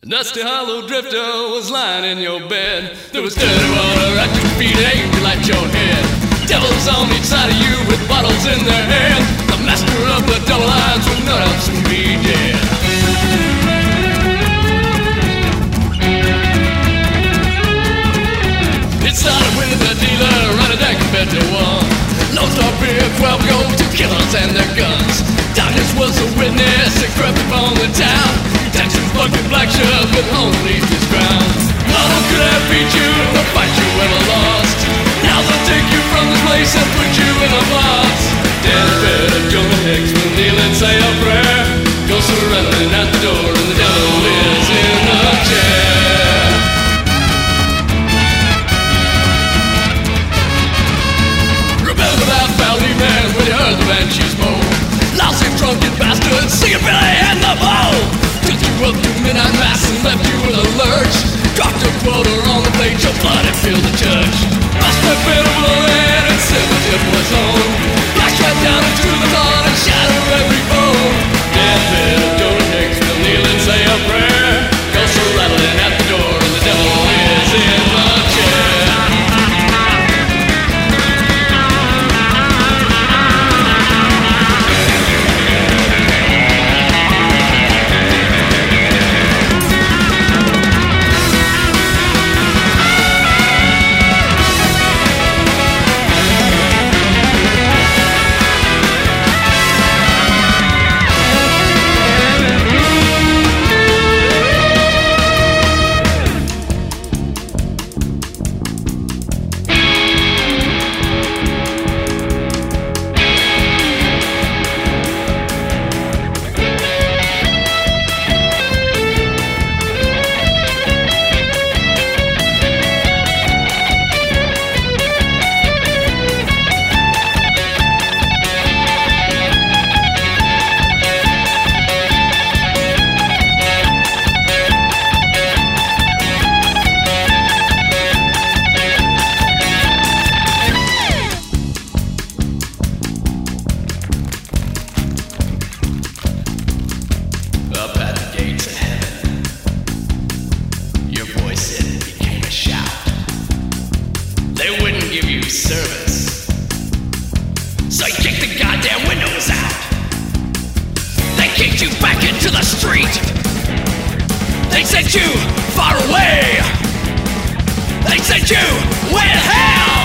Dusty Hollow drifter was lying in your bed. There was dirty water at your feet, angel at your head. Devils on each side of you with bottles in their hands. The master of the double lines will no doubt soon be dead. It started with a dealer on a deck bed to one. Lone Star beer, 12 gold, 2 killers and their guns. Darkness was a witness that crept upon the town. Texas bucket black shirt with home beneath his ground. No one could have beat you in the fight you ever lost. Now they'll take you from this place and put you in a box. Deathbed of Jonah Hicks will kneel and say a prayer. Ghosts are running at the door and the devil is in the chair. Remember that valley man when you heard the banshees moan. Lousy drunken bastards singing Billy and the Bow. Took you up to midnight mass and left you in a lurch. Dropped a quarter on the plate, your blood had filled the church. Must have been a blood and silver tip was on. Flash right down into the dawn and shatter every bone. Deathbed of Jonah Hicks will kneel and say a prayer. Ghosts are rattling at the door and the devil is in the chair. Service. So you kicked the goddamn windows out. They kicked you back into the street. They sent you far away. They sent you way to hell.